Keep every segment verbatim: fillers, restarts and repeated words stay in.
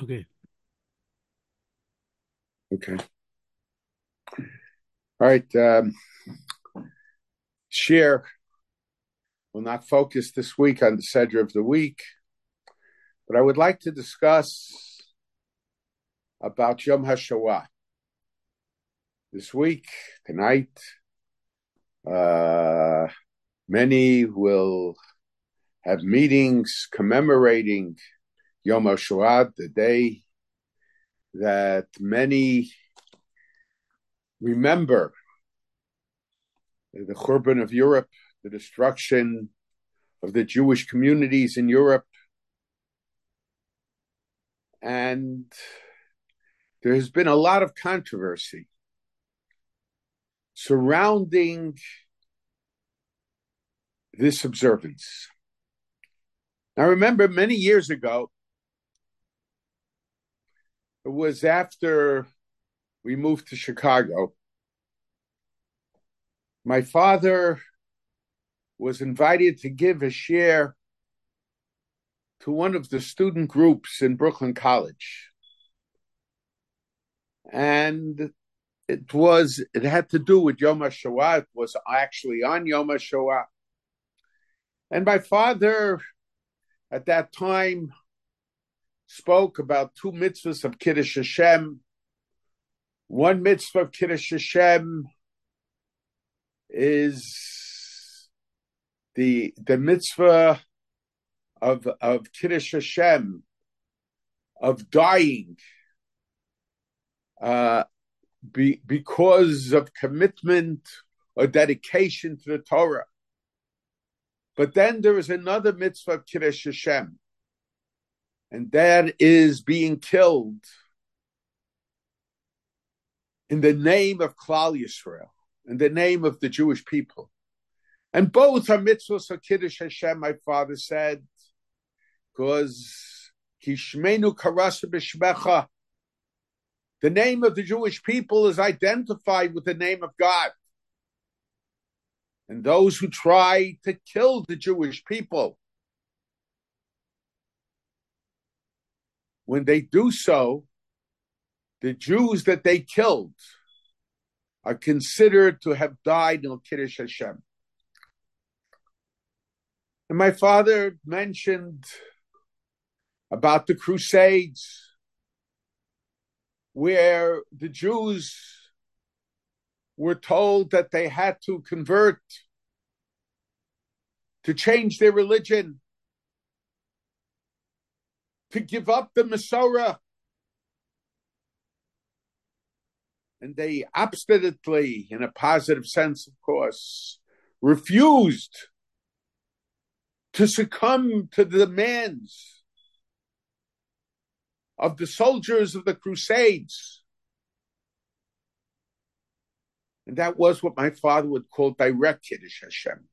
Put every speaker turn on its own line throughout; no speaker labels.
Okay.
Okay. All right. Um, share will not focus this week on the Seder of the week, but I would like to discuss about Yom HaShoah this week, tonight. Uh, many will have meetings commemorating Yom HaShoah, the day that many remember the Churban of Europe, the destruction of the Jewish communities in Europe. And there has been a lot of controversy surrounding this observance. Now, remember, many years ago, it was after we moved to Chicago. My father was invited to give a share to one of the student groups in Brooklyn College. And it was, it had to do with Yom HaShoah. It was actually on Yom HaShoah. And my father, at that time, spoke about two mitzvahs of Kiddush Hashem. One mitzvah of Kiddush Hashem is the the mitzvah of of Kiddush Hashem, of dying uh, be, because of commitment or dedication to the Torah. But then there is another mitzvah of Kiddush Hashem, and that is being killed in the name of Klal Yisrael, in the name of the Jewish people. And both are mitzvahs of Kiddush Hashem, my father said, because Kishmenu Karasa B'Shmecha, the name of the Jewish people is identified with the name of God. And those who try to kill the Jewish people, when they do so, the Jews that they killed are considered to have died in Kiddush Hashem. And my father mentioned about the Crusades, where the Jews were told that they had to convert, to change their religion, to give up the Masorah. And they obstinately, in a positive sense, of course, refused to succumb to the demands of the soldiers of the Crusades. And that was what my father would call direct Kiddush Hashem.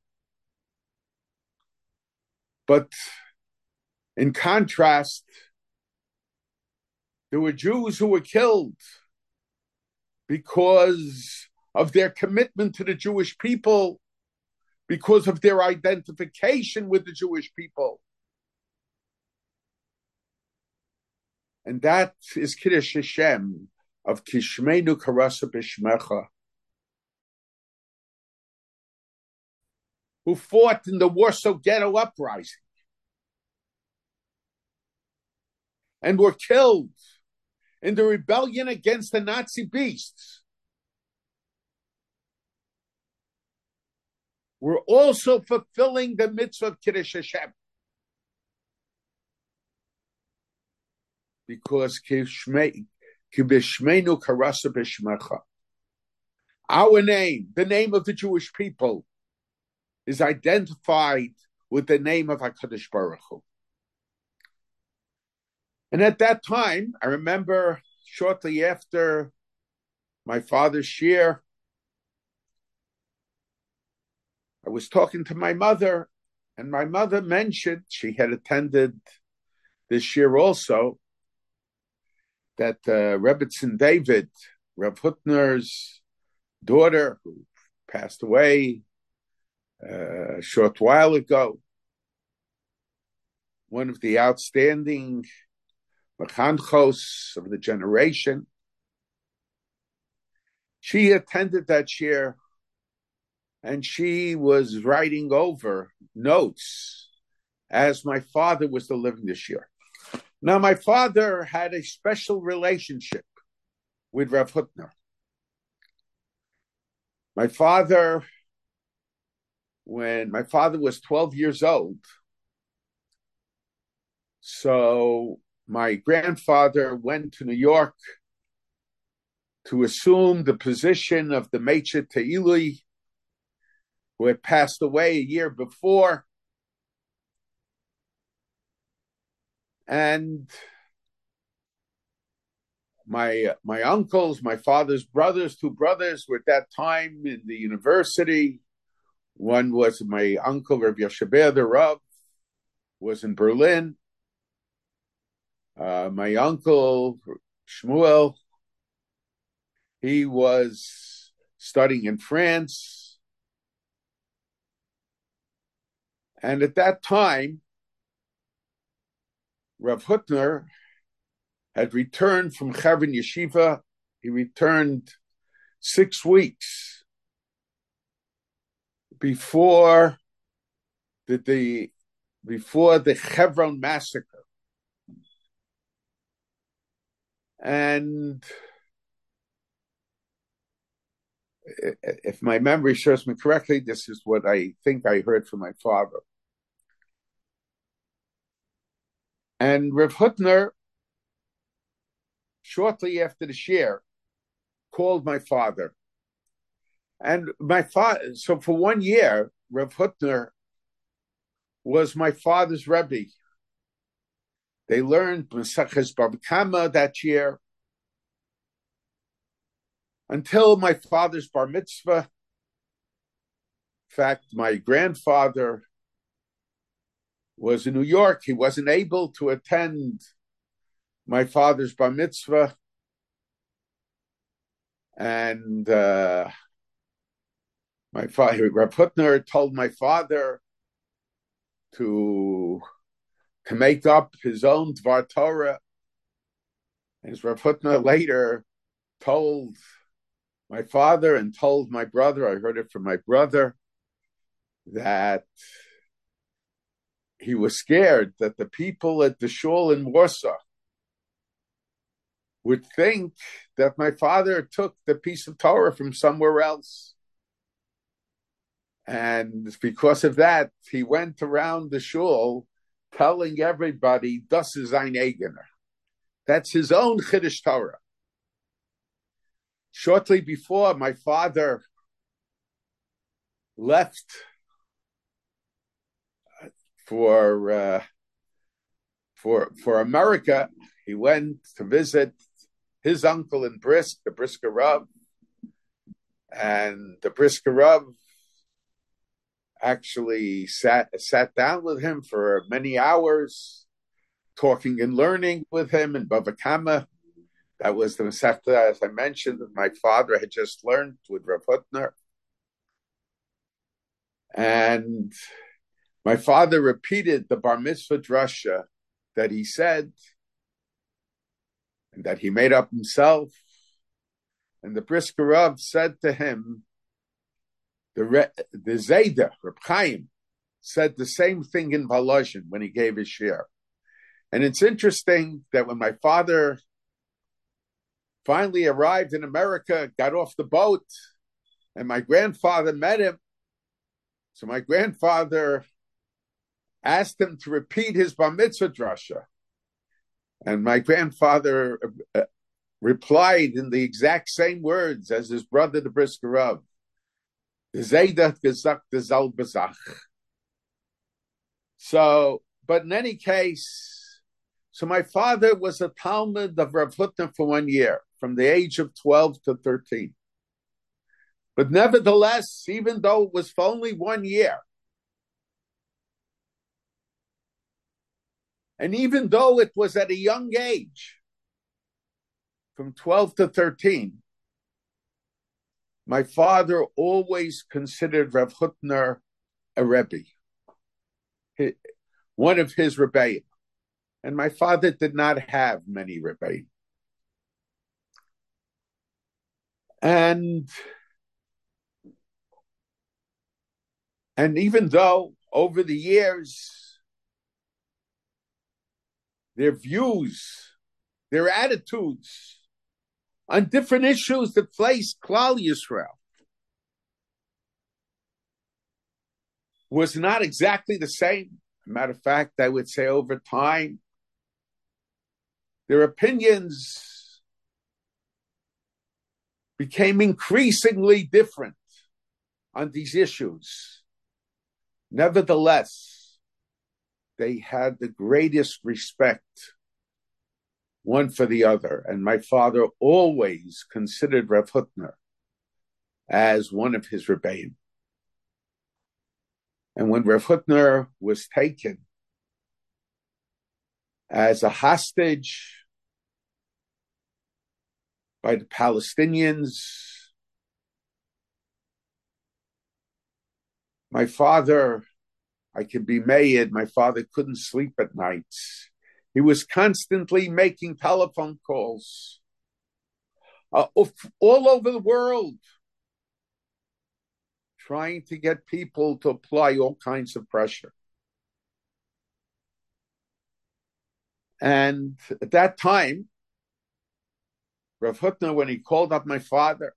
But in contrast, there were Jews who were killed because of their commitment to the Jewish people, because of their identification with the Jewish people. And that is Kiddush Hashem of Kishmenu Karasa B'Shmecha, who fought in the Warsaw Ghetto Uprising and were killed in the rebellion against the Nazi beasts, were also fulfilling the mitzvah of Kiddush Hashem. Because Kibishmeinu Karasa B'Shmecha, our name, the name of the Jewish people, is identified with the name of HaKadosh Baruch Hu. And at that time, I remember shortly after my father's shir, I was talking to my mother, and my mother mentioned, she had attended this shir also, that uh, Rebbetzin David, Rav Hutner's daughter, who passed away uh, a short while ago, one of the outstanding Mechanchos of the generation. She attended that shir, and she was writing over notes as my father was delivering the shir. Now, my father had a special relationship with Rav Hutner. My father, when my father was twelve years old, so my grandfather went to New York to assume the position of the Meitzah Te'ili, who had passed away a year before. And my my uncles, my father's brothers, two brothers were at that time in the university. One was my uncle, Rav Yosheber, the Rav, was in Berlin. Uh, my uncle, Shmuel, he was studying in France. And at that time, Rav Hutner had returned from Chevron Yeshiva. He returned six weeks before the, the before the Hebron massacre. And if my memory serves me correctly, this is what I think I heard from my father. And Rav Hutner, shortly after the shir, called my father. And my father, so for one year, Rav Hutner was my father's Rebbe. They learned Maseches Bava Kama that year until my father's bar mitzvah. In fact, my grandfather was in New York. He wasn't able to attend my father's bar mitzvah. And uh, my father, Rav Hutner, told my father to, to make up his own Dvar Torah. As Rav Hutner later told my father and told my brother, I heard it from my brother, that he was scared that the people at the shul in Warsaw would think that my father took the piece of Torah from somewhere else. And because of that, he went around the shul telling everybody, das ist ein eigener. That's his own Chiddush Torah. Shortly before my father left for uh, for for America, he went to visit his uncle in Brisk, the Brisker Rav, and the Brisker Rav actually sat sat down with him for many hours, talking and learning with him in Bava Kama. That was the Masechta, as I mentioned, that my father had just learned with Rav Hutner. And my father repeated the Bar Mitzvah drasha that he said, and that he made up himself. And the Brisker Rav said to him, the, Re, the Zayda, Reb Chaim, said the same thing in Volozhin when he gave his shir. And it's interesting that when my father finally arrived in America, got off the boat, and my grandfather met him. So my grandfather asked him to repeat his Bar Mitzvah drasha. And my grandfather uh, replied in the exact same words as his brother, the Brisker Rav. So, but in any case, so my father was a Talmud of Rav Hutner for one year, from the age of twelve to thirteen. But nevertheless, even though it was for only one year, and even though it was at a young age, from twelve to thirteen, my father always considered Rav Hutner a Rebbe, one of his Rebbeim. And my father did not have many rebbeim. And, and even though over the years, their views, their attitudes on different issues that faced Klal Yisrael was not exactly the same. Matter of fact, I would say over time, their opinions became increasingly different on these issues. Nevertheless, they had the greatest respect one for the other. And my father always considered Rav Hutner as one of his rebbeim. And when Rav Hutner was taken as a hostage by the Palestinians, my father, I can be made, my father couldn't sleep at nights. He was constantly making telephone calls uh, all over the world, trying to get people to apply all kinds of pressure. And at that time, Rav Hutner, when he called up my father,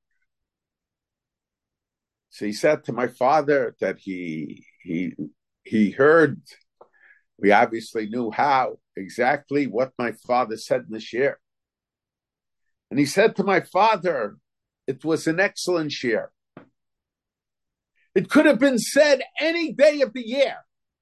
so he said to my father that he he he heard, we obviously knew how, exactly what my father said in the shir. And he said to my father, it was an excellent shir. It could have been said any day of the year.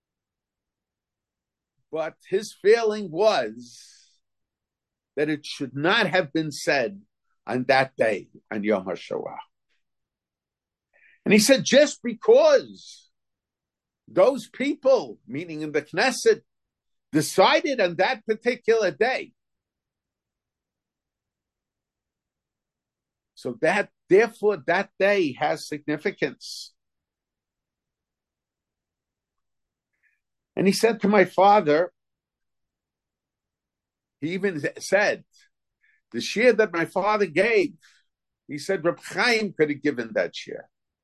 But his feeling was that it should not have been said on that day, on Yom HaShoah. And he said, just because those people, meaning in the Knesset, decided on that particular day, so that, therefore, that day has significance. And he said to my father, he even said, the shir that my father gave, he said Reb Chaim could have given that shir.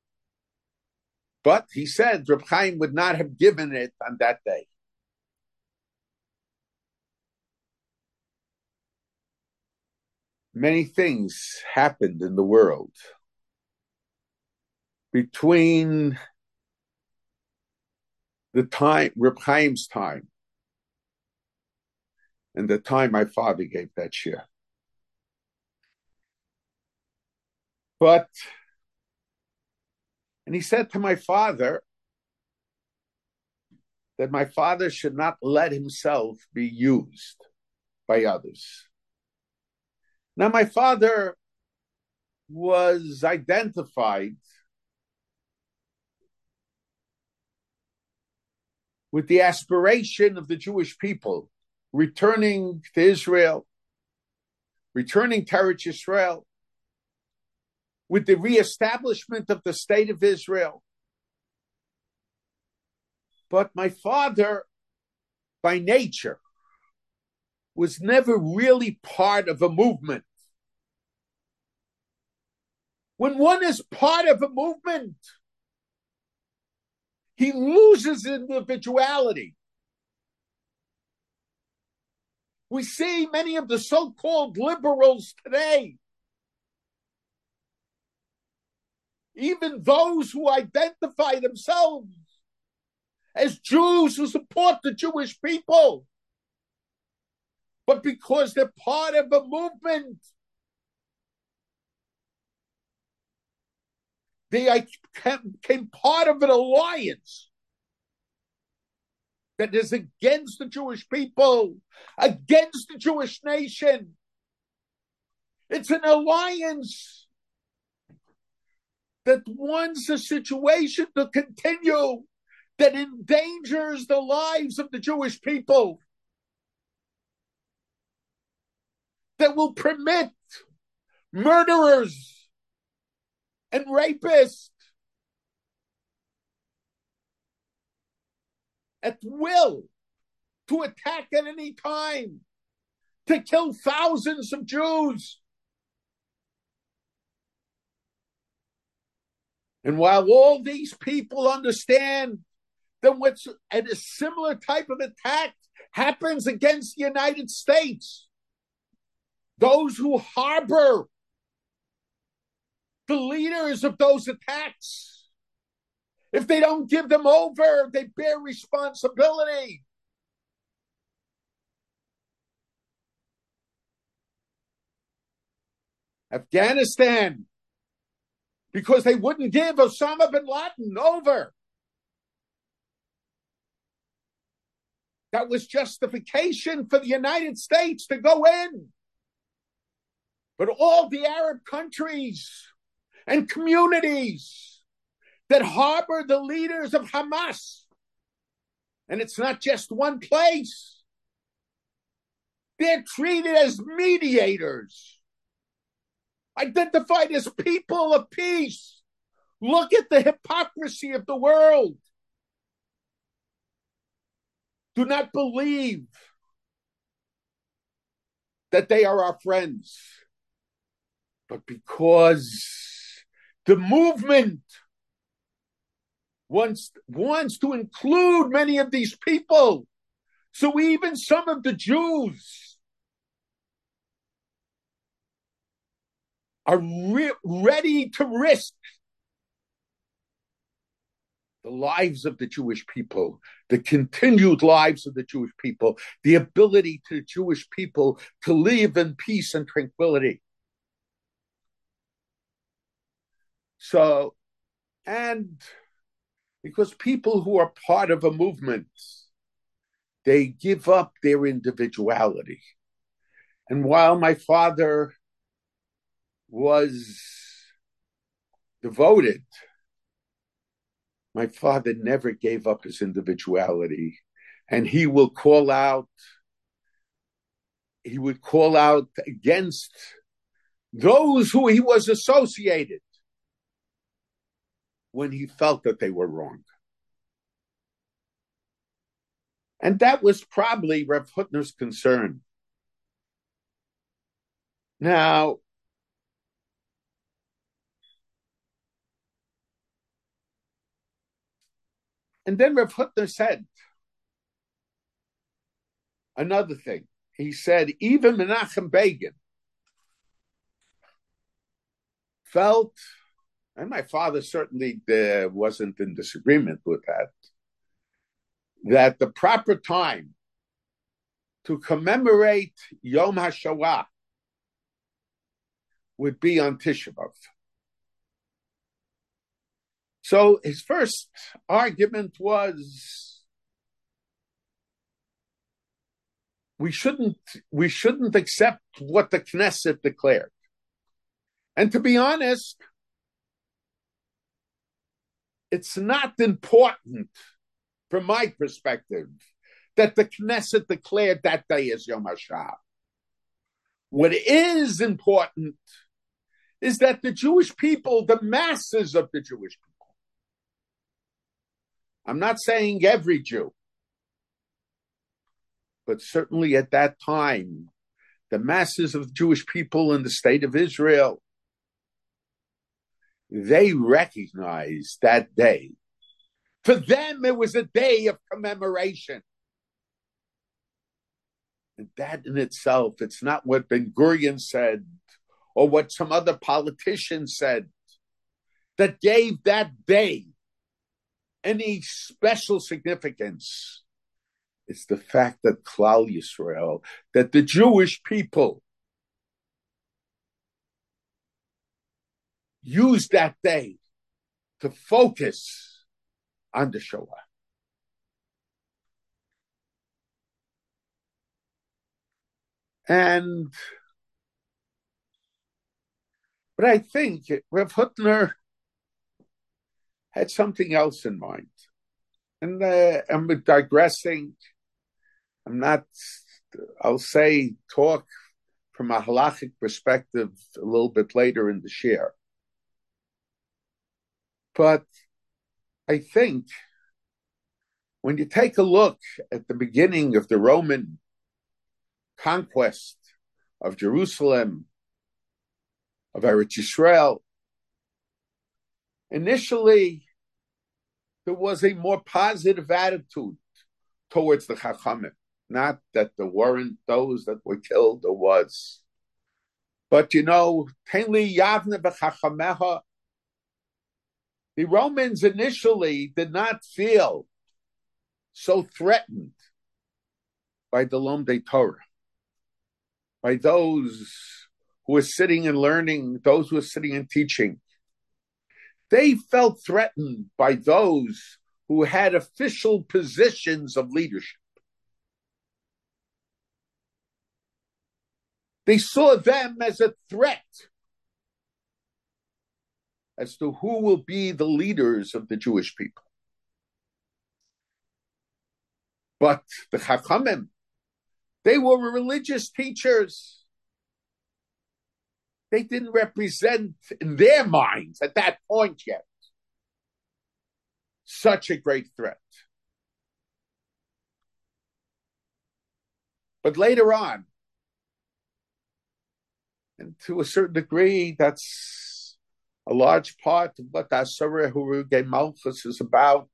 But he said Reb Chaim would not have given it on that day. Many things happened in the world between the time, Reb Chaim's time, and the time my father gave that shir. But, and he said to my father that my father should not let himself be used by others. Now, my father was identified with the aspiration of the Jewish people returning to Israel, returning to Eretz Yisrael, with the reestablishment of the state of Israel. But my father, by nature, was never really part of a movement. When one is part of a movement, he loses individuality. We see many of the so-called liberals today, even those who identify themselves as Jews who support the Jewish people, but because they're part of a movement, they became part of an alliance that is against the Jewish people, against the Jewish nation. It's an alliance that wants a situation to continue that endangers the lives of the Jewish people, that will permit murderers and rapists at will to attack at any time, to kill thousands of Jews. And while all these people understand that what's and a similar type of attack happens against the United States, those who harbor the leaders of those attacks, if they don't give them over, they bear responsibility. Afghanistan, because they wouldn't give Osama bin Laden over. That was justification for the United States to go in. But all the Arab countries and communities that harbor the leaders of Hamas, and it's not just one place, they're treated as mediators, identified as people of peace. Look at the hypocrisy of the world. Do not believe that they are our friends, but because the movement wants, wants to include many of these people, so even some of the Jews are re- ready to risk the lives of the Jewish people, the continued lives of the Jewish people, the ability to the Jewish people to live in peace and tranquility. So, and because people who are part of a movement, they give up their individuality. And while my father was devoted, my father never gave up his individuality, and he will call out, he would call out against those who he was associated when he felt that they were wrong. And that was probably Rav Hutner's concern. Now, and then Rav Hutner said another thing. He said, even Menachem Begin felt, and my father certainly uh, wasn't in disagreement with that, that the proper time to commemorate Yom HaShoah would be on Tisha B'Av. So his first argument was we shouldn't we shouldn't accept what the Knesset declared. And to be honest, it's not important from my perspective that the Knesset declared that day as Yom HaShoah. What is important is that the Jewish people, the masses of the Jewish people, I'm not saying every Jew, but certainly at that time, the masses of Jewish people in the state of Israel, they recognized that day. For them, it was a day of commemoration. And that in itself, it's not what Ben Gurion said or what some other politicians said that gave that day any special significance. It's the fact that Klal Yisrael, that the Jewish people used that day to focus on the Shoah. And, but I think Rav Hutner had something else in mind. And uh, I'm digressing. I'm not, I'll say, talk from a halachic perspective a little bit later in the share. But I think When you take a look at the beginning of the Roman conquest of Jerusalem, of Eretz Yisrael, initially there was a more positive attitude towards the Chachamim. Not that there weren't those that were killed, there was. But you know, Tenli Yavne b'Chachamecha, the Romans initially did not feel so threatened by the Lomdei Torah, by those who were sitting and learning, those who were sitting and teaching. They felt threatened by those who had official positions of leadership. They saw them as a threat as to who will be the leaders of the Jewish people. But the Chachamim, they were religious teachers. They didn't represent in their minds at that point yet such a great threat. But later on, and to a certain degree, that's a large part of what Asura Huruge Malchus is about.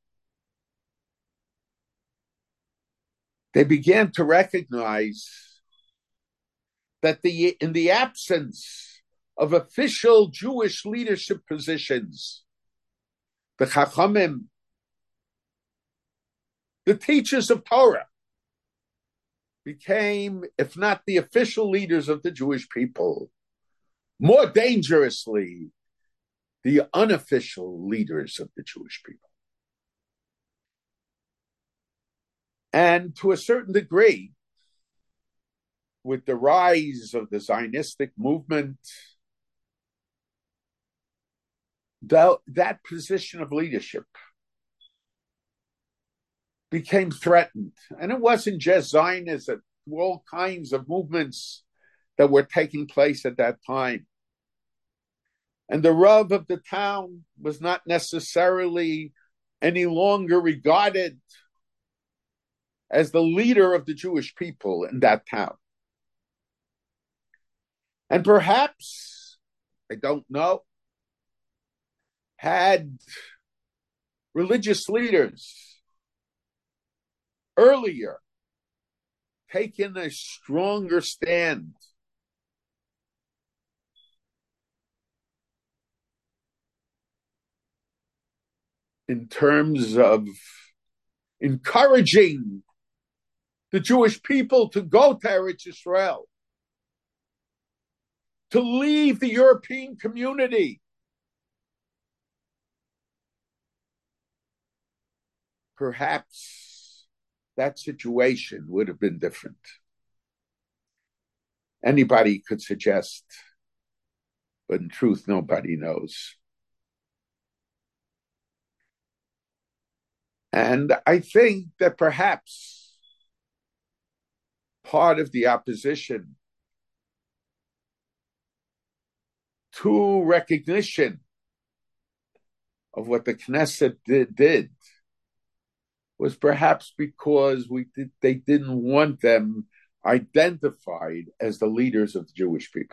They began to recognize that the in the absence of official Jewish leadership positions, the Chachamim, the teachers of Torah, became, if not the official leaders of the Jewish people, more dangerously, the unofficial leaders of the Jewish people. And to a certain degree, with the rise of the Zionistic movement, that, that position of leadership became threatened. And it wasn't just Zionism, all kinds of movements that were taking place at that time. And the Rav of the town was not necessarily any longer regarded as the leader of the Jewish people in that town. And perhaps, I don't know, had religious leaders earlier taken a stronger stand in terms of encouraging the Jewish people to go to Eretz Yisrael, to leave the European community, perhaps that situation would have been different. Anybody could suggest, but in truth, nobody knows. And I think that perhaps part of the opposition to recognition of what the Knesset did, did was perhaps because we did, they didn't want them identified as the leaders of the Jewish people.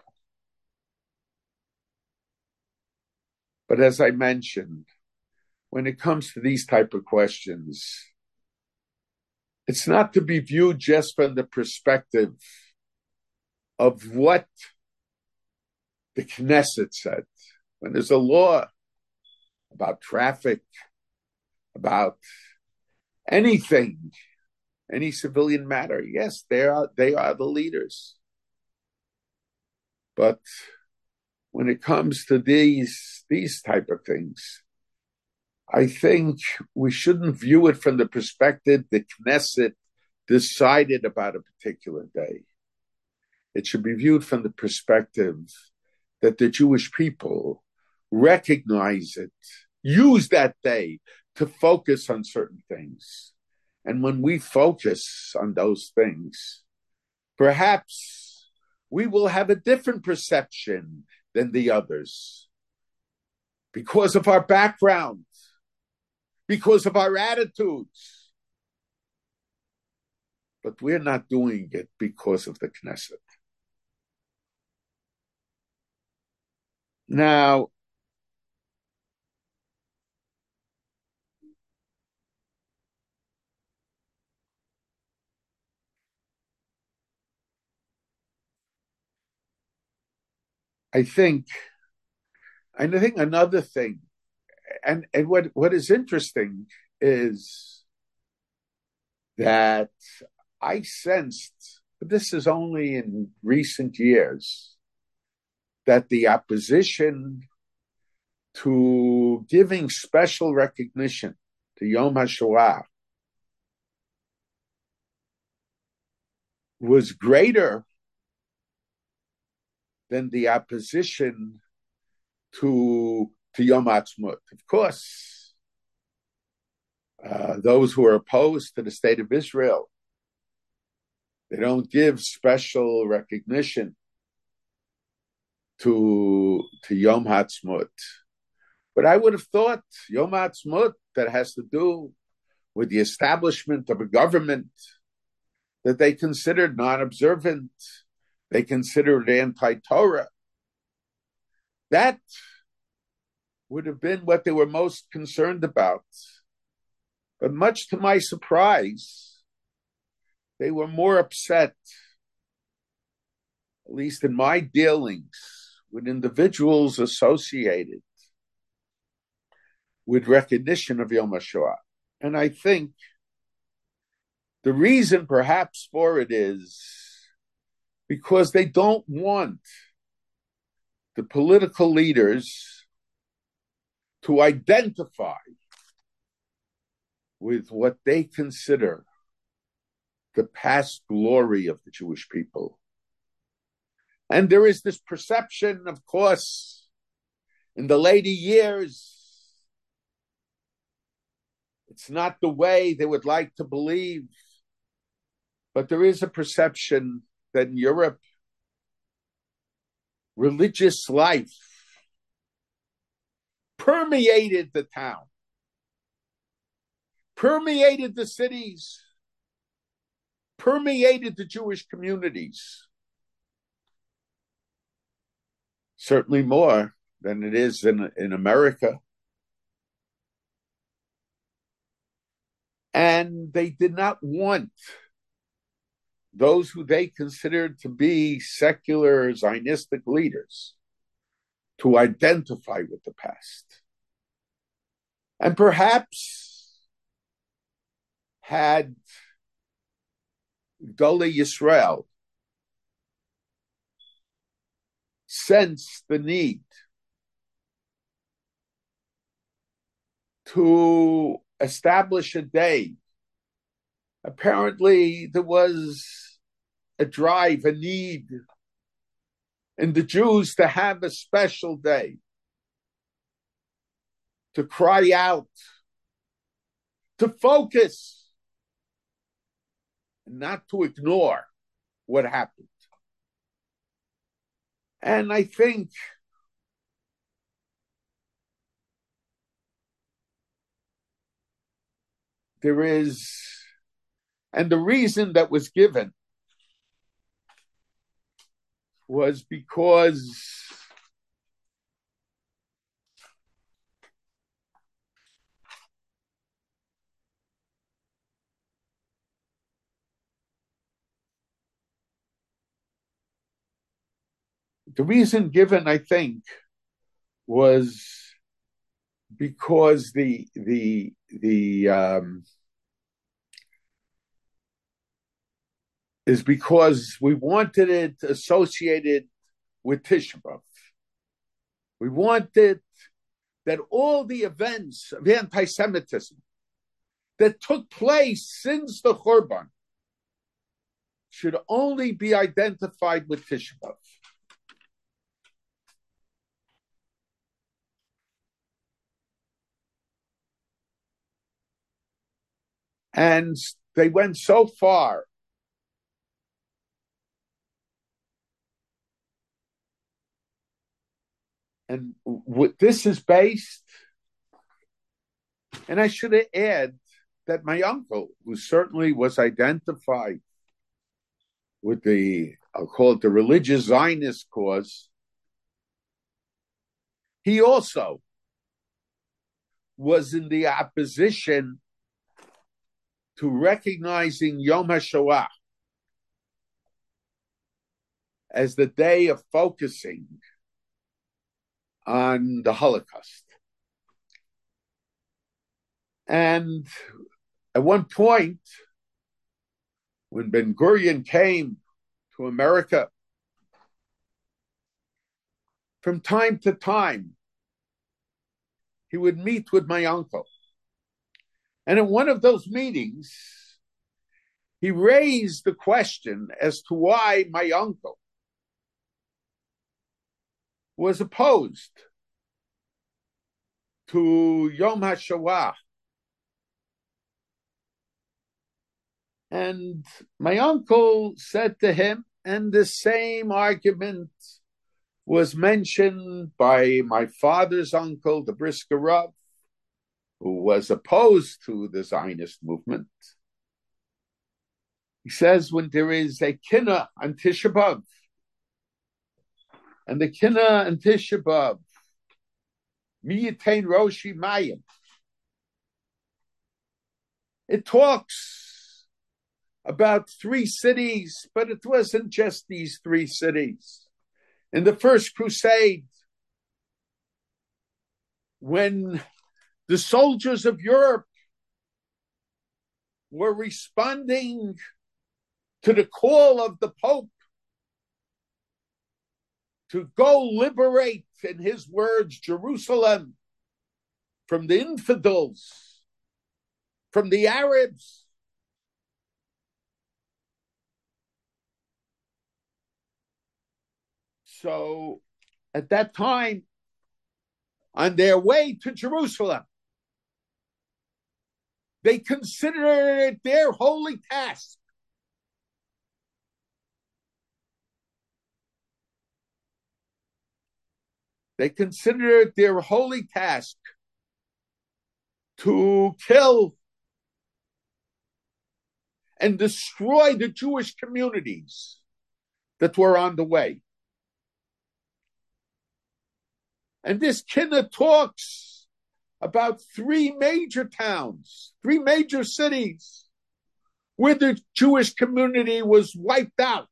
But as I mentioned, when it comes to these type of questions, it's not to be viewed just from the perspective of what the Knesset said. When there's a law about traffic, about anything, any civilian matter, yes, they are they are the leaders. But when it comes to these these type of things, I think we shouldn't view it from the perspective the Knesset decided about a particular day. It should be viewed from the perspective that the Jewish people recognize it, use that day to focus on certain things. And when we focus on those things, perhaps we will have a different perception than the others because of our background, because of our attitudes, but we're not doing it because of the Knesset. Now, I think, and I think another thing, and, and what, what is interesting is that I sensed, but this is only in recent years, that the opposition to giving special recognition to Yom HaShoah was greater than the opposition to, to Yom Ha'atzmaut. Of course, uh, those who are opposed to the state of Israel, they don't give special recognition to, to Yom Ha'atzmaut. But I would have thought Yom Ha'atzmaut, that has to do with the establishment of a government that they considered non-observant, they considered anti-Torah. That would have been what they were most concerned about. But much to my surprise, they were more upset, at least in my dealings with individuals associated with recognition of Yom HaShoah. And I think the reason perhaps for it is because they don't want the political leaders to identify with what they consider the past glory of the Jewish people. And there is this perception, of course, in the later years, it's not the way they would like to believe, but there is a perception that in Europe, religious life permeated the town, permeated the cities, permeated the Jewish communities. Certainly more than it is in, in America. And they did not want those who they considered to be secular Zionistic leaders to identify with the past. And perhaps had Gedolei Yisrael sensed the need to establish a day. Apparently, there was a drive, a need in the Jews to have a special day, to cry out, to focus, and not to ignore what happened. And I think there is, and the reason that was given was because the reason given, I think, was because the the the um, is because we wanted it associated with Tisha B'Av. We wanted that all the events of anti-Semitism that took place since the Churban should only be identified with Tisha B'Av. And they went so far and what this is based, and I should add that my uncle, who certainly was identified with the, I'll call it the religious Zionist cause, he also was in the opposition to recognizing Yom HaShoah as the day of focusing on the Holocaust. And at one point, when Ben Gurion came to America, from time to time, he would meet with my uncle. And in one of those meetings, he raised the question as to why my uncle was opposed to Yom HaShoah. And my uncle said to him, and the same argument was mentioned by my father's uncle, the Brisker Rav, who was opposed to the Zionist movement. He says when there is a kinnah on Tisha B'Av, and the kinnah on Tisha B'Av, Mi Yitain Roshi Mayim, it talks about three cities, but it wasn't just these three cities. In the First Crusade, when the soldiers of Europe were responding to the call of the Pope to go liberate, in his words, Jerusalem from the infidels, from the Arabs, so at that time, on their way to Jerusalem, they considered it their holy task They considered it their holy task to kill and destroy the Jewish communities that were on the way. And this kinnah talks about three major towns, three major cities, where the Jewish community was wiped out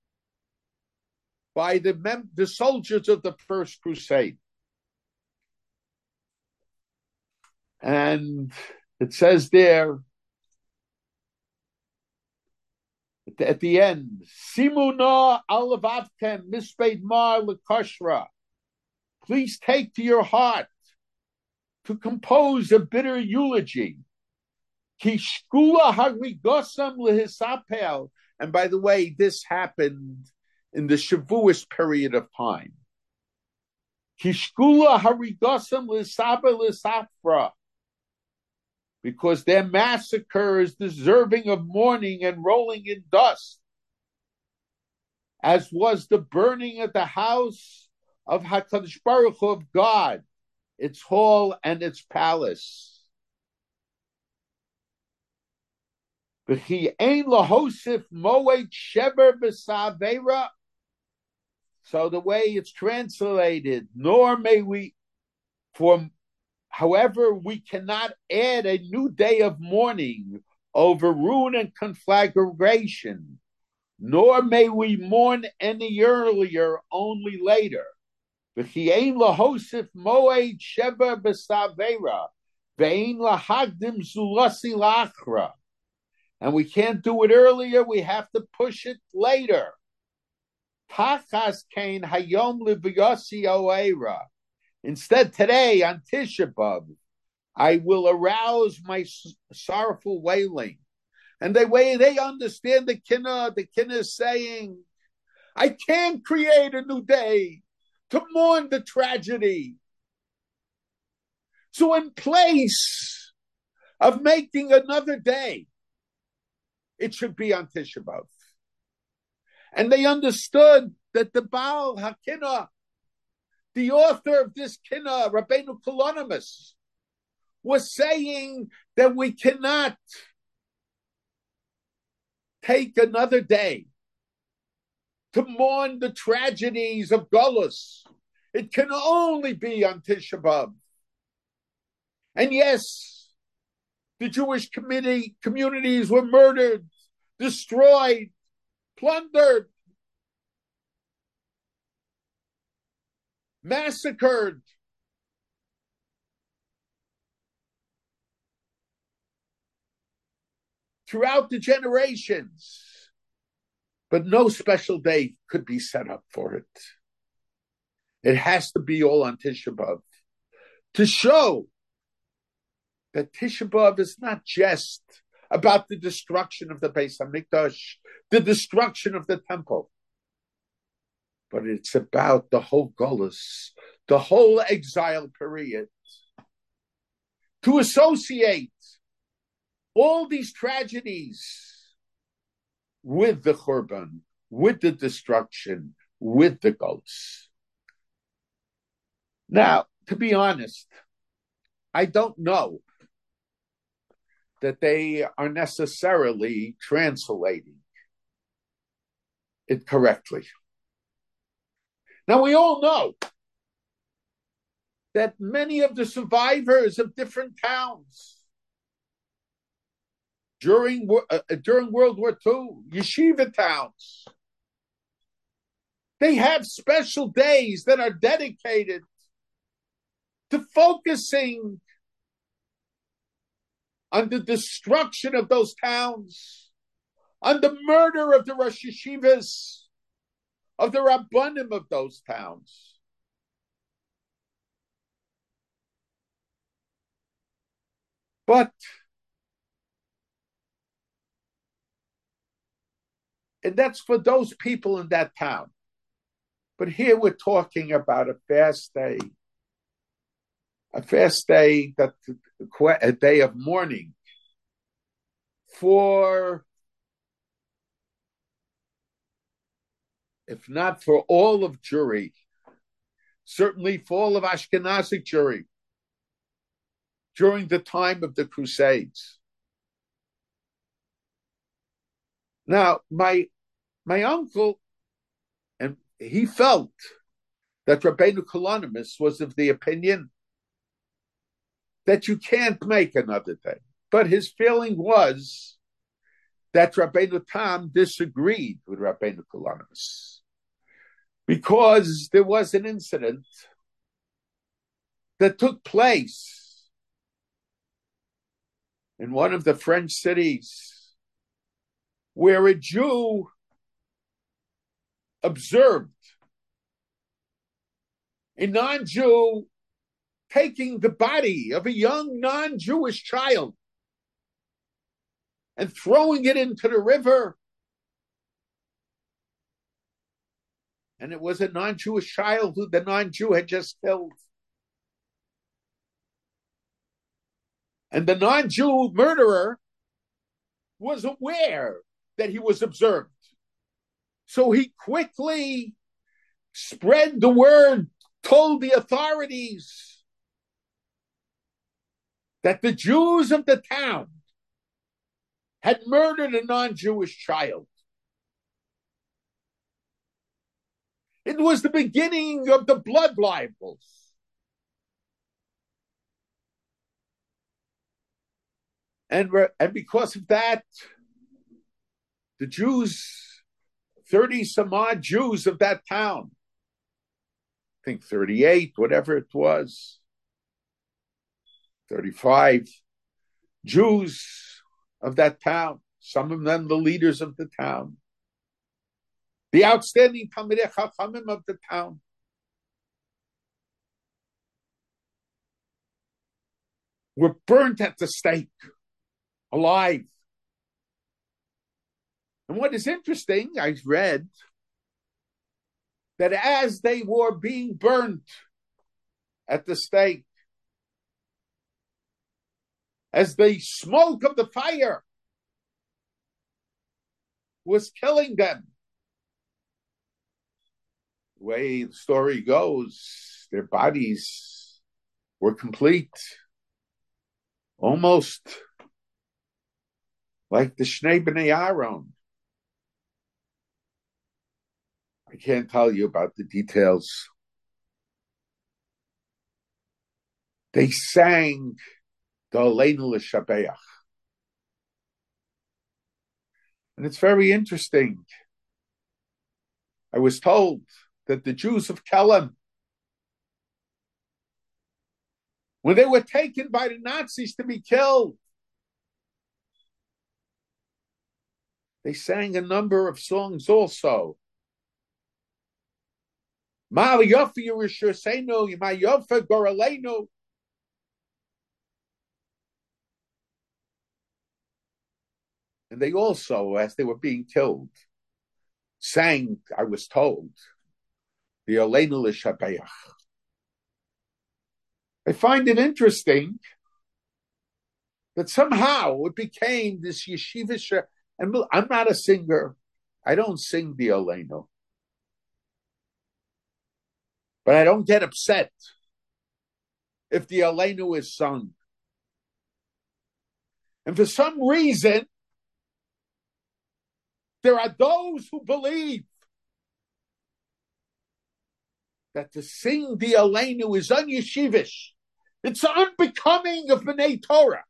by the, mem- the soldiers of the First Crusade. And it says there, at the end, Simuna alavavtem mispeid mar lekashra. Please take to your heart to compose a bitter eulogy. Kishkula harigosam lehisapel. And by the way, this happened in the Shavuos period of time. Kishkula harigosam lehisapel lehisafra. Because their massacre is deserving of mourning and rolling in dust, as was the burning of the house of HaKadosh Baruch Hu, of God, its hall and its palace. V'chi ein lahosif moed sheber b'savera. So the way it's translated, nor may we, for however, we cannot add a new day of mourning over ruin and conflagration, nor may we mourn any earlier, only later. And we can't do it earlier, we have to push it later. Instead, today on Tisha B'Av, I will arouse my sorrowful wailing. And the way they understand the kinnah, the kinnah is saying, I can't create a new day to mourn the tragedy. So in place of making another day, it should be on Tisha B'Av. And they understood that the Baal HaKinnah, the author of this kinnah, Rabbeinu Kalonymus, was saying that we cannot take another day to mourn the tragedies of Golus. It can only be on Tisha B'Av. And yes, the Jewish community, communities were murdered, destroyed, plundered, massacred. Throughout the generations. But no special day could be set up for it. It has to be all on Tisha B'Av to show that Tisha B'Av is not just about the destruction of the Beis HaMikdash, the destruction of the temple, but it's about the whole Golus, the whole exile period. To associate all these tragedies with the Churban, with the destruction, with the Golus. Now, to be honest, I don't know that they are necessarily translating it correctly. Now, we all know that many of the survivors of different towns during, uh, during World War Two, yeshiva towns, they have special days that are dedicated to focusing on the destruction of those towns, on the murder of the Rosh Yeshivas, of the Rabbanim of those towns. But and that's for those people in that town. But here we're talking about a fast day, a fast day, that a day of mourning for, if not for all of Jewry, certainly for all of Ashkenazic Jewry during the time of the Crusades. Now, my my uncle, and he felt that Rabbeinu Kalonymus was of the opinion that you can't make another day. But his feeling was that Rabbeinu Tam disagreed with Rabbeinu Kalonymus because there was an incident that took place in one of the French cities where a Jew observed a non-Jew taking the body of a young non-Jewish child and throwing it into the river. And it was a non-Jewish child who the non-Jew had just killed. And the non-Jew murderer was aware that he was observed. So he quickly spread the word, told the authorities that the Jews of the town had murdered a non-Jewish child. It was the beginning of the blood libels. And, and because of that, the Jews, thirty some odd Jews of that town, I think thirty-eight, whatever it was, thirty-five Jews of that town, some of them the leaders of the town, the outstanding Talmidei Chachamim of the town, were burnt at the stake, alive. And what is interesting, I read that as they were being burnt at the stake, as the smoke of the fire was killing them, the way the story goes, their bodies were complete, almost like the Shnei B'nai Aaron. can't tell you about the details. They sang the Aleinu L'Shabeach. And it's very interesting. I was told that the Jews of Kelm, when they were taken by the Nazis to be killed, they sang a number of songs also. Ma Yofa Yerushaseinu, Ma Yofa Goraleinu. And they also, as they were being killed, sang, I was told, the Aleinu L'Shabeach. I find it interesting that somehow it became this yeshivish, and I'm not a singer. I don't sing the Aleinu. But I don't get upset if the Aleinu is sung. And for some reason, there are those who believe that to sing the Aleinu is unyeshivish. It's unbecoming of B'nai Torah.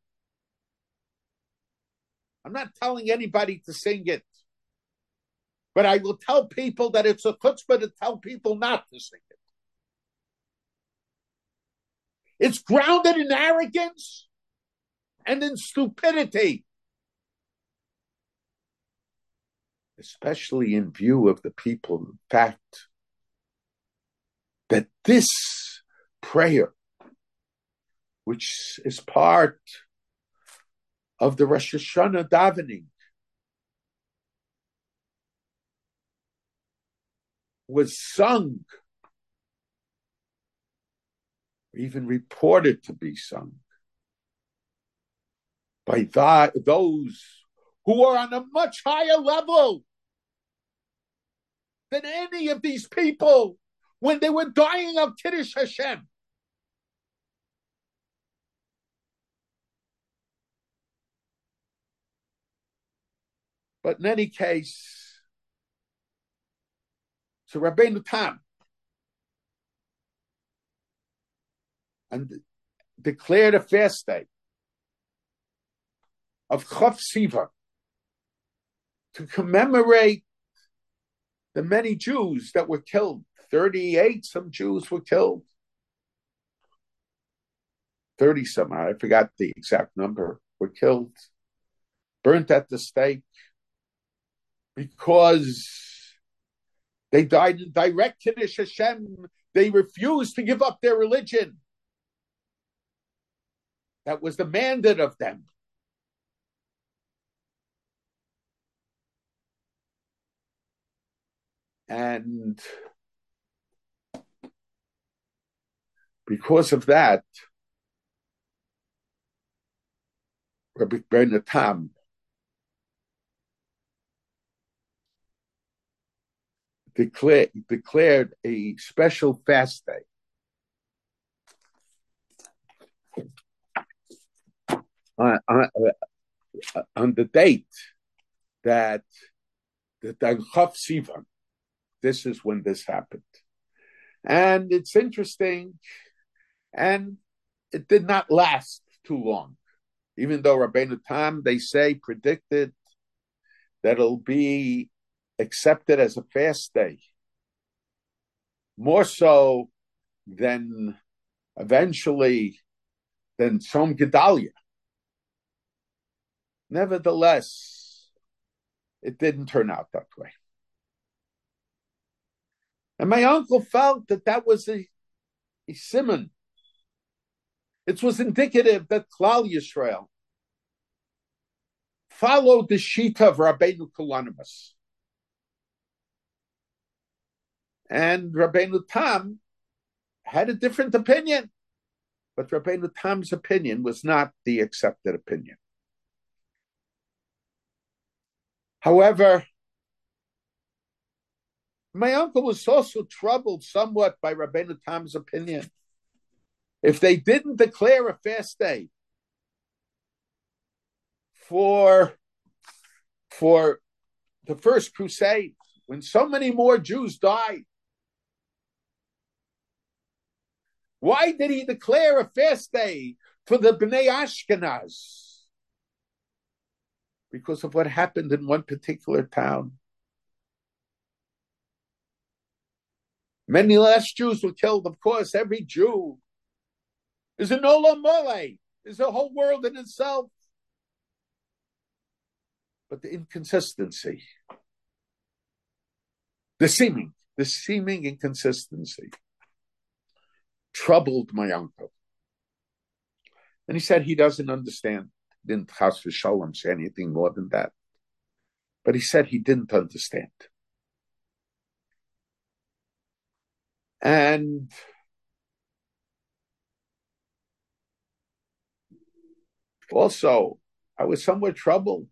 I'm not telling anybody to sing it, but I will tell people that it's a chutzpah to tell people not to sing it. It's grounded in arrogance and in stupidity, especially in view of the people, in fact, that this prayer, which is part of the Rosh Hashanah davening, was sung, or even reported to be sung, by th- those who are on a much higher level than any of these people when they were dying of Kiddush Hashem. But in any case, so Rabbeinu Tam and declared a fast day of Chav Sivan to commemorate the many Jews that were killed. thirty-eight, some Jews were killed. thirty some, I forgot the exact number, were killed, burnt at the stake, because they died in direct Kiddush Hashem. They refused to give up their religion that was demanded of them. And because of that, Rabbi Ben Tam declared, declared a special fast day on, on, on the date that the Chav Sivan. This is when this happened. And it's interesting, and it did not last too long. Even though Rabbeinu Tam, they say, predicted that it'll be accepted as a fast day. More so than eventually than Tzom Gedalia. Nevertheless, it didn't turn out that way. And my uncle felt that that was a, a simon. It was indicative that Klal Yisrael followed the shita of Rabbeinu Kalanimus. And Rabbeinu Tam had a different opinion. But Rabbeinu Tam's opinion was not the accepted opinion. However, my uncle was also troubled somewhat by Rabbeinu Tam's opinion. If they didn't declare a fast day for, for the first crusade, when so many more Jews died? Why did he declare a fast day for the Bnei Ashkenaz? Because of what happened in one particular town. Many less Jews were killed. Of course, every Jew is an olam mole, is a whole world in itself. But the inconsistency, the seeming, the seeming inconsistency troubled my uncle. And he said he doesn't understand. Didn't Chas v'Shalom say anything more than that. But he said he didn't understand. And also, I was somewhat troubled.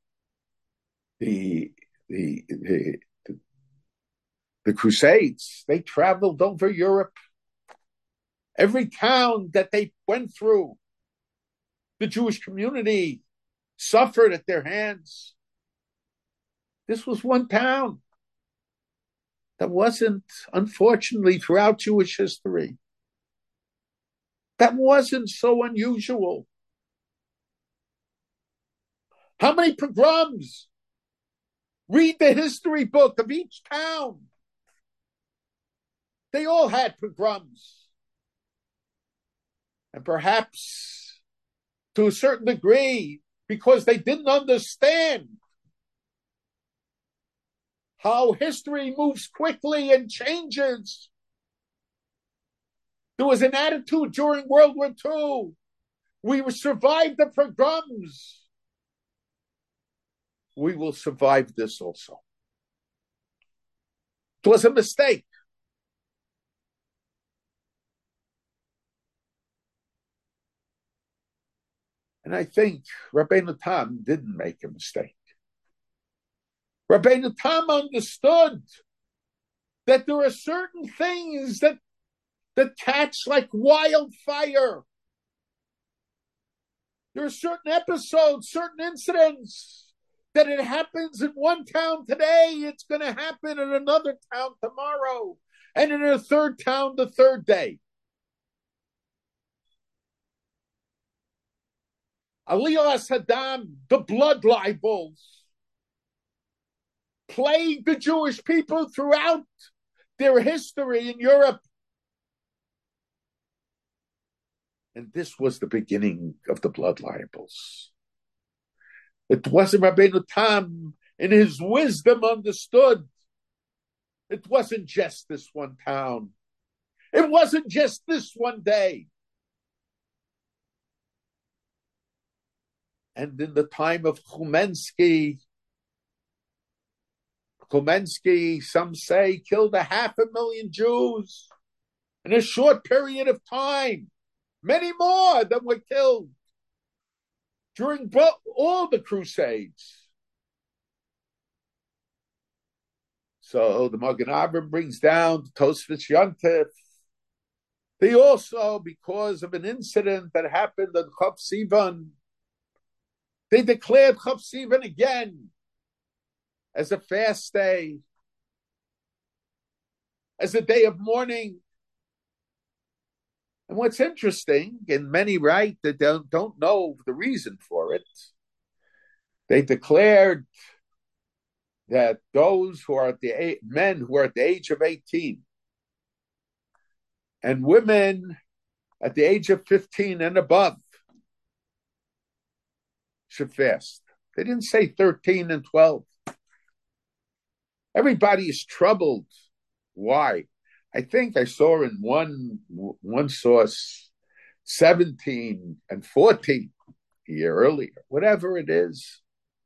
The, the, the, the, the Crusades, they traveled over Europe. Every town that they went through, the Jewish community suffered at their hands. This was one town that wasn't, unfortunately, throughout Jewish history. That wasn't so unusual. How many pogroms? Read the history book of each town. They all had pogroms. And perhaps, to a certain degree, because they didn't understand how history moves quickly and changes. There was an attitude during World War Two. We survived the pogroms. We will survive this also. It was a mistake. And I think Rabbeinu Tam didn't make a mistake. Rabbeinu Tam understood that there are certain things that, that catch like wildfire. There are certain episodes, certain incidents that it happens in one town today, it's going to happen in another town tomorrow, and in a third town the third day. Aliyah Saddam, the blood libels, plagued the Jewish people throughout their history in Europe. And this was the beginning of the blood libels. It wasn't Rabbeinu Tam, in his wisdom, understood. It wasn't just this one town. It wasn't just this one day. And in the time of Khomensky, Khomensky, some say, killed a half a million Jews in a short period of time. Many more than were killed during both, all the Crusades. So the Magen Avraham brings down the Tosfos Yontif. They also, because of an incident that happened on Chav Sivan, they declared Chav Sivan again as a fast day, as a day of mourning. And what's interesting, and many write that don't, don't know the reason for it, they declared that those who are at the men who are at the age of eighteen and women at the age of fifteen and above should fast. They didn't say thirteen and twelve. Everybody is troubled. Why? I think I saw in one one source seventeen and fourteen a year earlier, whatever it is.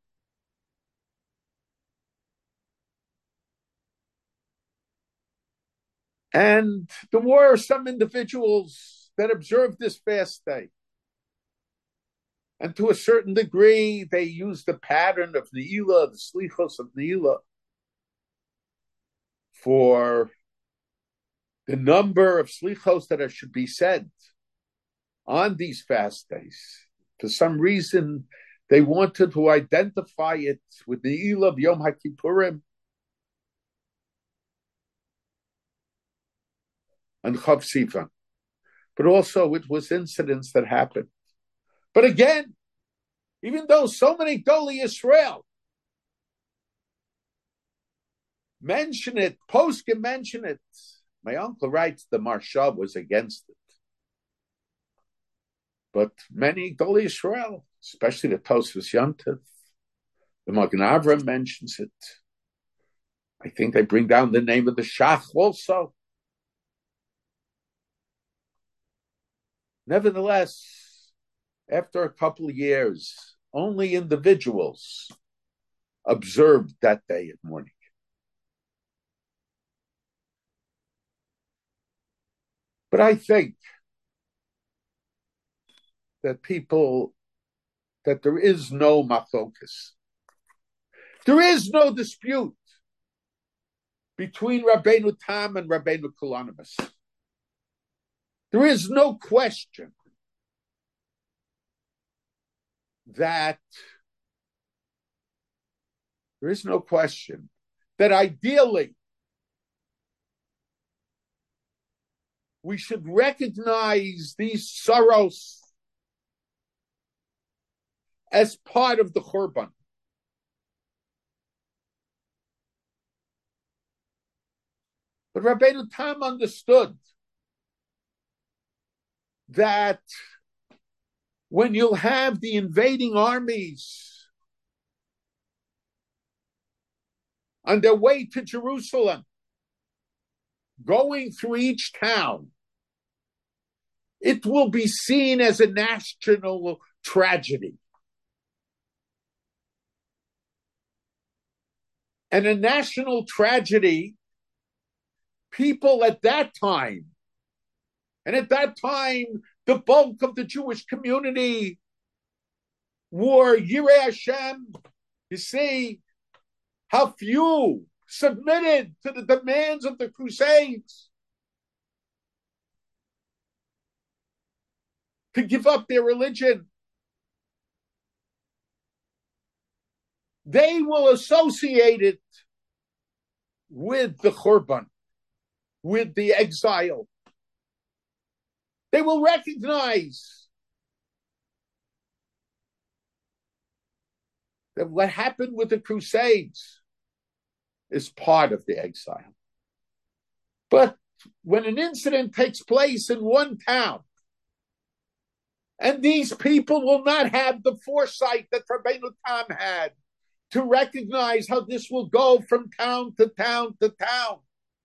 And there were some individuals that observed this fast day. And to a certain degree, they used the pattern of Ne'ilah, the Slichos of Ne'ilah, for the number of slichos that are, should be said on these fast days. For some reason, they wanted to identify it with the Ne'ilah of Yom HaKippurim. and Chav Sivan. But also it was incidents that happened. But again, even though so many Goli Israel mention it, Poskim mention it, my uncle writes the Marsha was against it. But many Goli Israel, especially the Tosfos Yontif, the Magen Avraham mentions it. I think they bring down the name of the Shach also. Nevertheless, after a couple of years, only individuals observed that day of mourning. But I think that people, that there is no machlokas. There is no dispute between Rabbeinu Tam and Rabbeinu Kalanimus. There is no question that there is no question that ideally we should recognize these sorrows as part of the Churban. But Rabbeinu Tam understood that when you'll have the invading armies on their way to Jerusalem, going through each town, it will be seen as a national tragedy. And a national tragedy, people at that time, and at that time, the bulk of the Jewish community were Yirei Hashem. You see how few submitted to the demands of the Crusades to give up their religion. They will associate it with the Churban, with the exile. They will recognize that what happened with the Crusades is part of the exile. But when an incident takes place in one town, and these people will not have the foresight that Rabbeinu Tam had to recognize how this will go from town to town to town,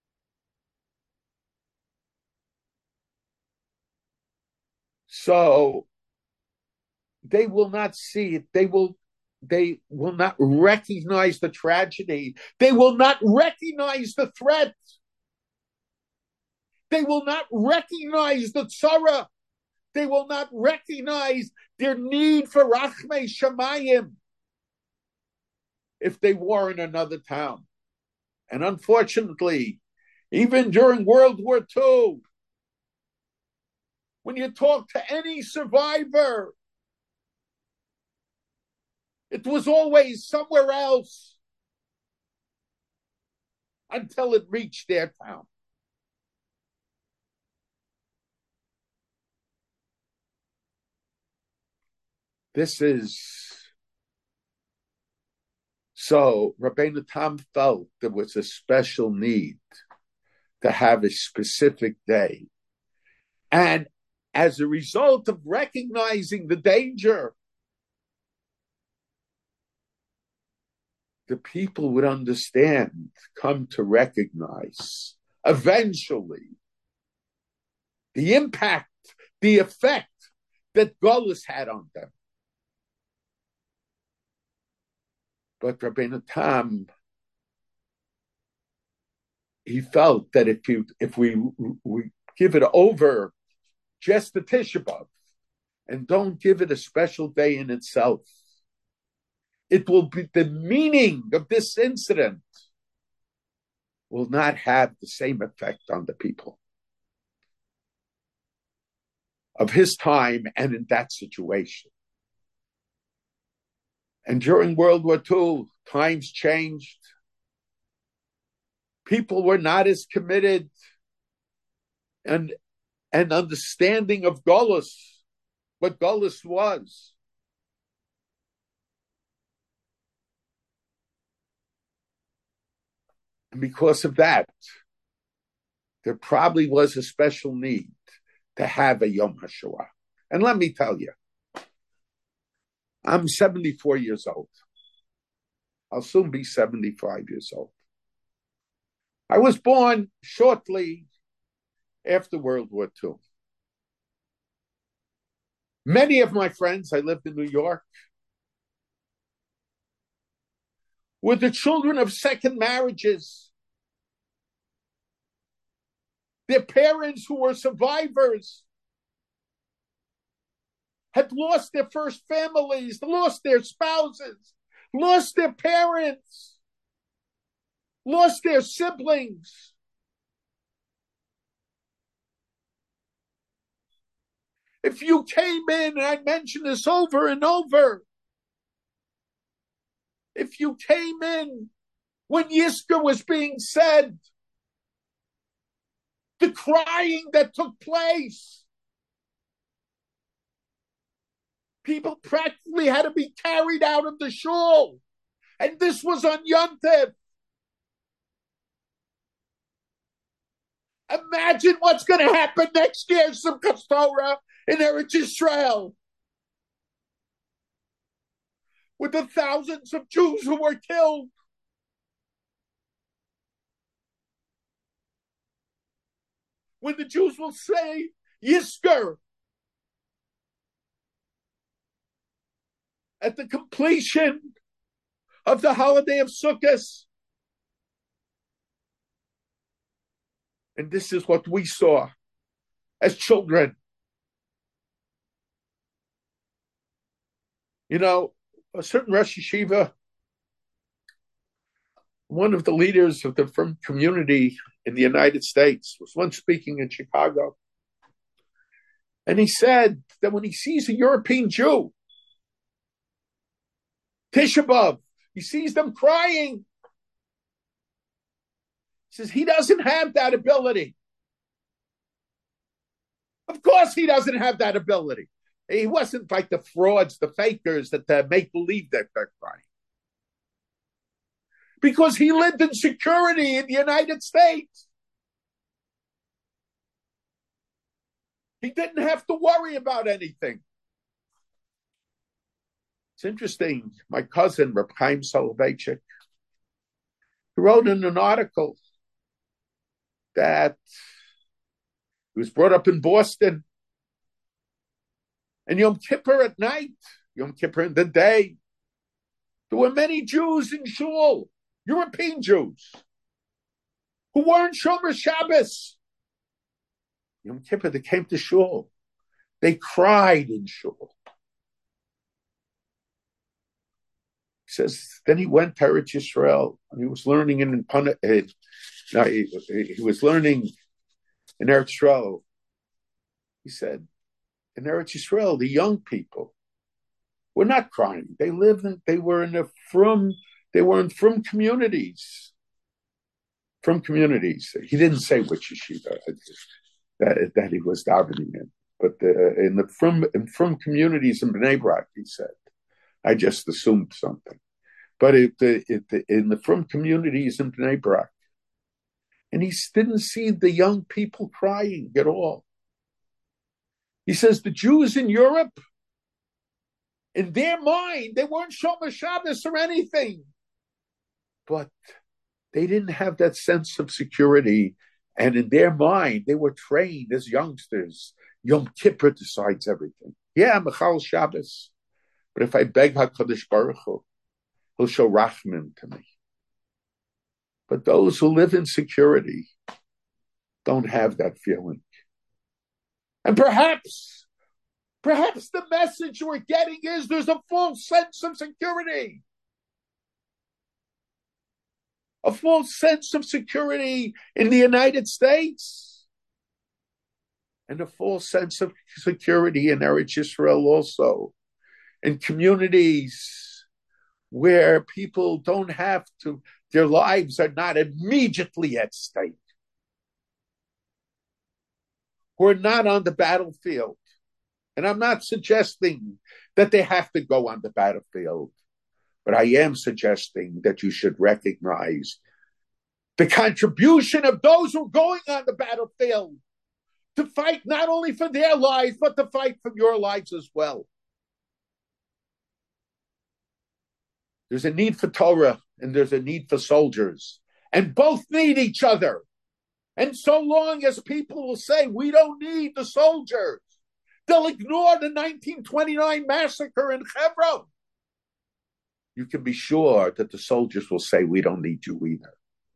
so they will not see it. They will, they will not recognize the tragedy. They will not recognize the threat. They will not recognize the tzara. They will not recognize their need for Rachmei Shamayim if they were in another town. And unfortunately, even during World War Two, when you talk to any survivor, it was always somewhere else until it reached their town. This is, so Rabbeinu Tam felt there was a special need to have a specific day. And as a result of recognizing the danger, the people would understand, come to recognize eventually the impact, the effect that Golus had on them. But Rabbeinu Tam, he felt that if you, if we we give it over just the Tisha B'Av and don't give it a special day in itself, it will be, the meaning of this incident will not have the same effect on the people of his time and in that situation. And during World War Two, times changed. People were not as committed and and understanding of Golus, what Golus was. And because of that, there probably was a special need to have a Yom HaShoah. And let me tell you, I'm seventy-four years old. I'll soon be seventy-five years old. I was born shortly after World War Two. Many of my friends, I lived in New York, were the children of second marriages. Their parents, who were survivors, had lost their first families, lost their spouses, lost their parents, lost their siblings. If you came in, and I mention this over and over, if you came in when Yizkor was being said, the crying that took place, people practically had to be carried out of the shul. And this was on Yom Tov. Imagine what's going to happen next year, Simchas Torah, in Eretz Yisrael, with the thousands of Jews who were killed. When the Jews will say, Yizkor, at the completion of the holiday of Sukkot. And this is what we saw as children. You know, a certain Rosh Yeshiva, one of the leaders of the Frum community in the United States, was once speaking in Chicago. And he said that when he sees a European Jew, Tisha B'Av, he sees them crying. He says he doesn't have that ability. Of course he doesn't have that ability. He wasn't like the frauds, the fakers that uh, make believe that they're crying. Because he lived in security in the United States. He didn't have to worry about anything. It's interesting. My cousin, Reb Chaim Soloveitchik, he wrote in an article that he was brought up in Boston. And Yom Kippur at night, Yom Kippur in the day, there were many Jews in shul, European Jews, who weren't Shomer Shabbos. Yom Kippur, they came to shul. They cried in shul. He says, then he went to Eretz Yisrael, and he was learning in, uh, no, he, he was learning in Eretz Yisrael. He said, in Eretz Yisrael, the young people were not crying. They lived in, they were in a from, they were in from communities. From communities. He didn't say which yeshiva that, that he was davening in, but uh, in the from, in from communities in Bnei Brak, he said. I just assumed something. But it, it, it, in the from communities in Bnei Brak, and he didn't see the young people crying at all. He says the Jews in Europe, in their mind, they weren't Shomer Shabbos or anything. But they didn't have that sense of security. And in their mind, they were trained as youngsters. Yom Kippur decides everything. Yeah, Mechal Shabbos. But if I beg HaKadosh Baruch Hu, he'll show Rachman to me. But those who live in security don't have that feeling. And perhaps, perhaps the message we're getting is there's a false sense of security. A false sense of security in the United States. And a false sense of security in Eretz Yisrael also. In communities where people don't have to, their lives are not immediately at stake. who are not on the battlefield. And I'm not suggesting that they have to go on the battlefield, but I am suggesting that you should recognize the contribution of those who are going on the battlefield to fight not only for their lives, but to fight for your lives as well. There's a need for Torah and there's a need for soldiers, and both need each other. And so long as people will say, we don't need the soldiers, they'll ignore the nineteen twenty-nine massacre in Hebron. You can be sure that the soldiers will say, we don't need you either.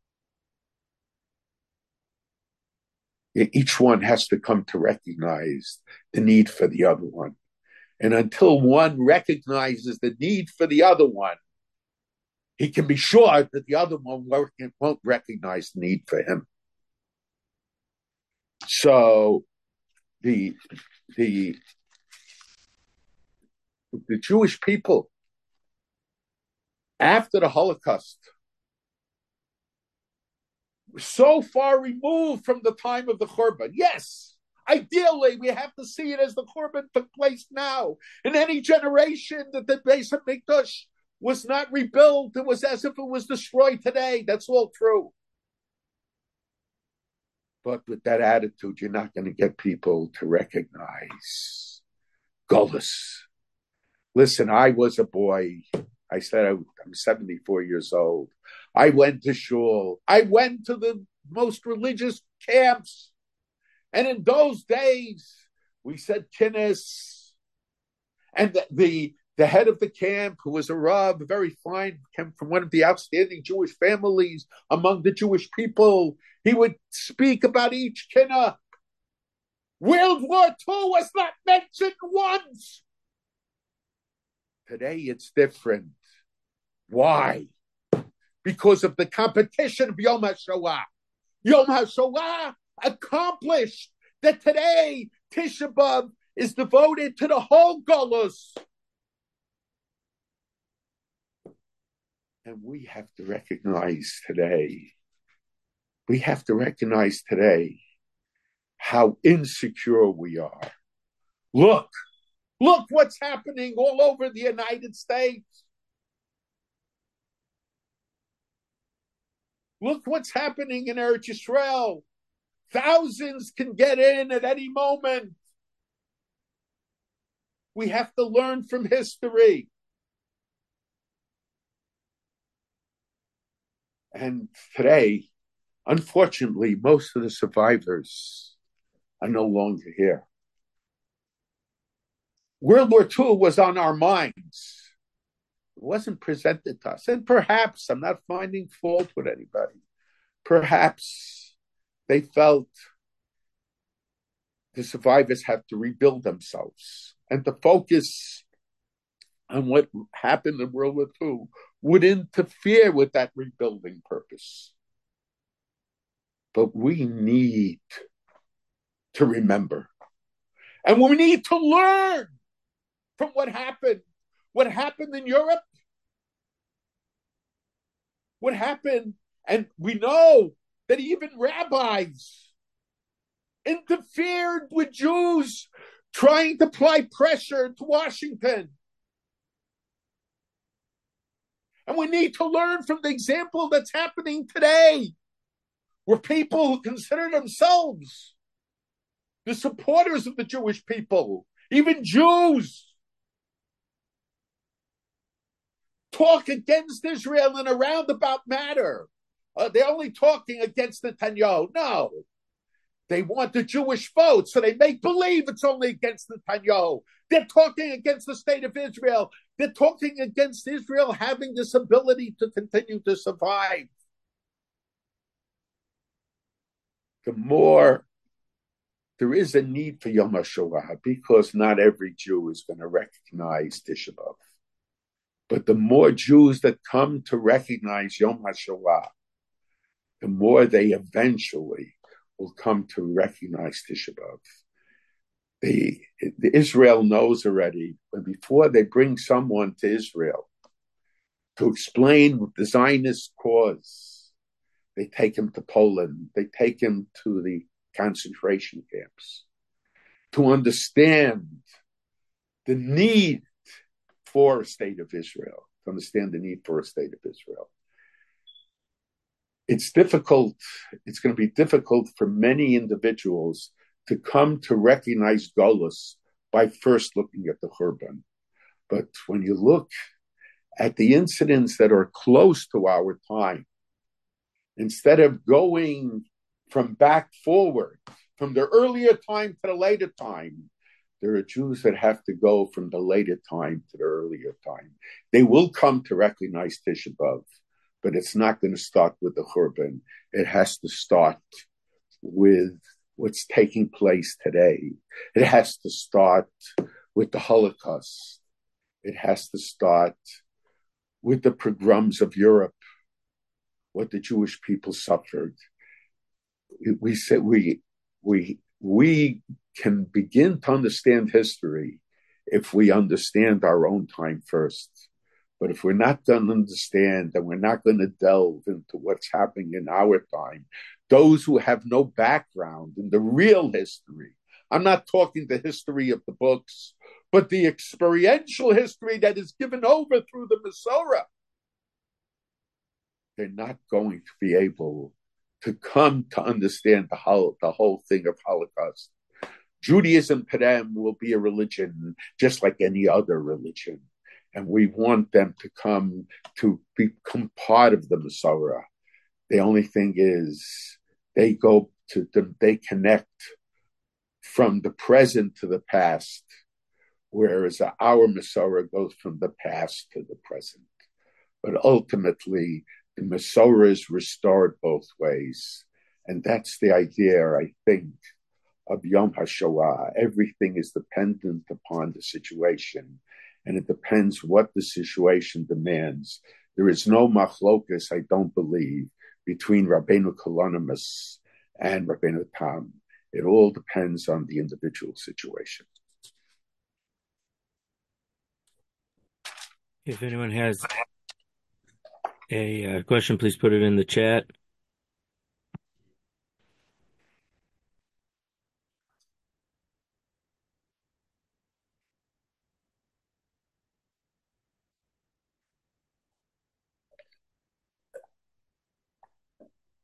Each one has to come to recognize the need for the other one. And until one recognizes the need for the other one, he can be sure that the other one won't recognize the need for him. So the, the, the Jewish people, after the Holocaust, so far removed from the time of the Churban. Yes, ideally, we have to see it as the Churban took place now. In any generation that the Beis HaMikdash was not rebuilt, it was as if it was destroyed today. That's all true. But with that attitude, you're not going to get people to recognize Gullus. Listen, I was a boy. I said I'm seventy-four years old. I went to shul. I went to the most religious camps. And in those days, we said kinnis. And the, the, the head of the camp, who was a Rav, very fine, came from one of the outstanding Jewish families among the Jewish people. He would speak about each kinnah. World War Two was not mentioned once. Today it's different. Why? Because of the competition of Yom HaShoah. Yom HaShoah accomplished that today Tisha B'Av is devoted to the whole Golus. And we have to recognize today, we have to recognize today how insecure we are. Look, look what's happening all over the United States. Look what's happening in Eretz Yisrael. Thousands can get in at any moment. We have to learn from history. And today, unfortunately, most of the survivors are no longer here. World War Two was on our minds. It wasn't presented to us. And perhaps, I'm not finding fault with anybody, perhaps they felt the survivors have to rebuild themselves and to focus on what happened in World War Two would interfere with that rebuilding purpose. But we need to remember. And we need to learn from what happened. What happened in Europe? What happened? And we know that even rabbis interfered with Jews trying to apply pressure to Washington. And we need to learn from the example that's happening today, where people who consider themselves the supporters of the Jewish people, even Jews, talk against Israel in a roundabout manner. Uh, they're only talking against Netanyahu. No. They want the Jewish vote, so they make believe it's only against Netanyahu. They're talking against the state of Israel. They're talking against Israel having this ability to continue to survive. The more there is a need for Yom HaShoah, because not every Jew is going to recognize Tisha B'Av. But the more Jews that come to recognize Yom HaShoah, the more they eventually will come to recognize Tisha B'Av. The, the Israel knows already, but before they bring someone to Israel to explain the Zionist cause, they take him to Poland, they take him to the concentration camps. to understand the need for a state of Israel, to understand the need for a state of Israel. It's difficult, it's going to be difficult for many individuals to come to recognize Golus by first looking at the Churban. But when you look at the incidents that are close to our time, instead of going from back forward, from the earlier time to the later time, there are Jews that have to go from the later time to the earlier time. They will come to recognize Tisha B'Av, but it's not going to start with the Churban. It has to start with what's taking place today. It has to start with the Holocaust. It has to start with the pogroms of Europe, what the Jewish people suffered. We said we we we can begin to understand history if we understand our own time first. But if we're not going to understand and we're not going to delve into what's happening in our time, those who have no background in the real history, I'm not talking the history of the books, but the experiential history that is given over through the Masorah, they're not going to be able to come to understand the whole, the whole thing of Holocaust. Judaism to them will be a religion just like any other religion. And we want them to come to become part of the Masorah. The only thing is they go to, the, they connect from the present to the past, whereas our Masorah goes from the past to the present. But ultimately, the Masorah is restored both ways. And that's the idea, I think, of Yom HaShoah. Everything is dependent upon the situation. And it depends what the situation demands. There is no machlokas, I don't believe, between Rabbeinu Kalonymus and Rabbeinu Tam. It all depends on the individual situation.
If anyone has a uh, question, please put it in the chat.